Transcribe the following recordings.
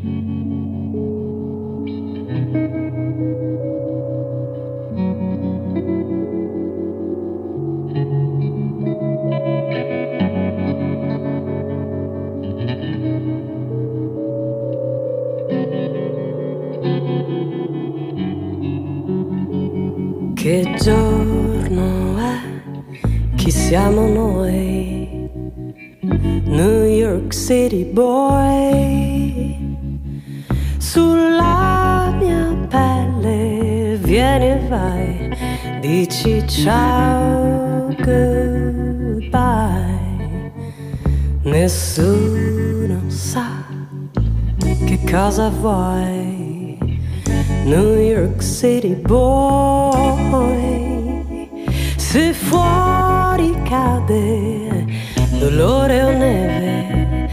Che giorno è? Chi siamo noi? New York City boy. Sulla mia pelle vieni e vai, dici ciao, goodbye. Nessuno sa che cosa vuoi. New York City boy. Se fuori cade dolore o neve,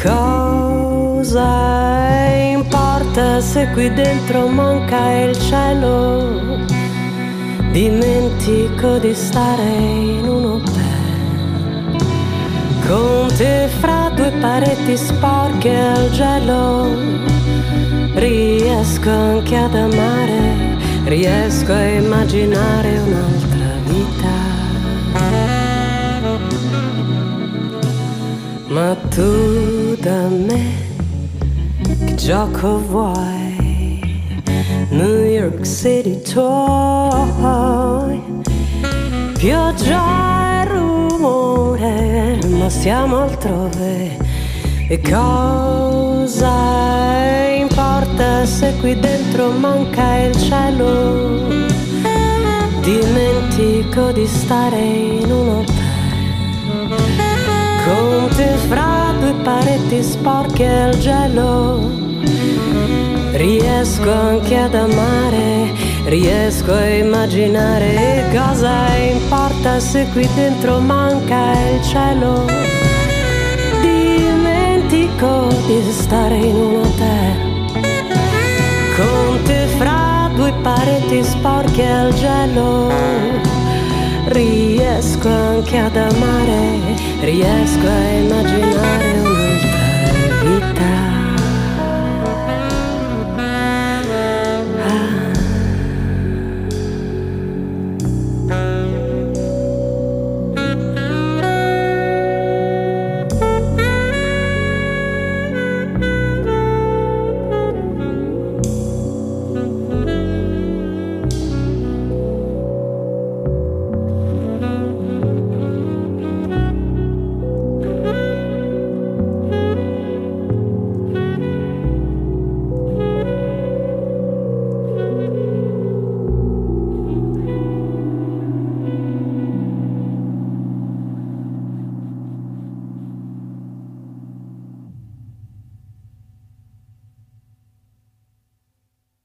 cosa importa se qui dentro manca il cielo? Dimentico di stare in un hotel con te fra due pareti sporche al gelo. Riesco anche ad amare, riesco a immaginare un'altra vita. Ma tu da me che gioco vuoi? New York City toy. Pioggia e rumore, ma siamo altrove. E cosa importa se qui dentro manca il cielo? Dimentico di stare in un hotel con te fra due pareti sporche al gelo. Riesco anche ad amare, riesco a immaginare. Cosa importa se qui dentro manca il cielo? Dimentico di stare in un hotel con te fra due pareti sporche al gelo. Riesco anche ad amare, riesco a immaginare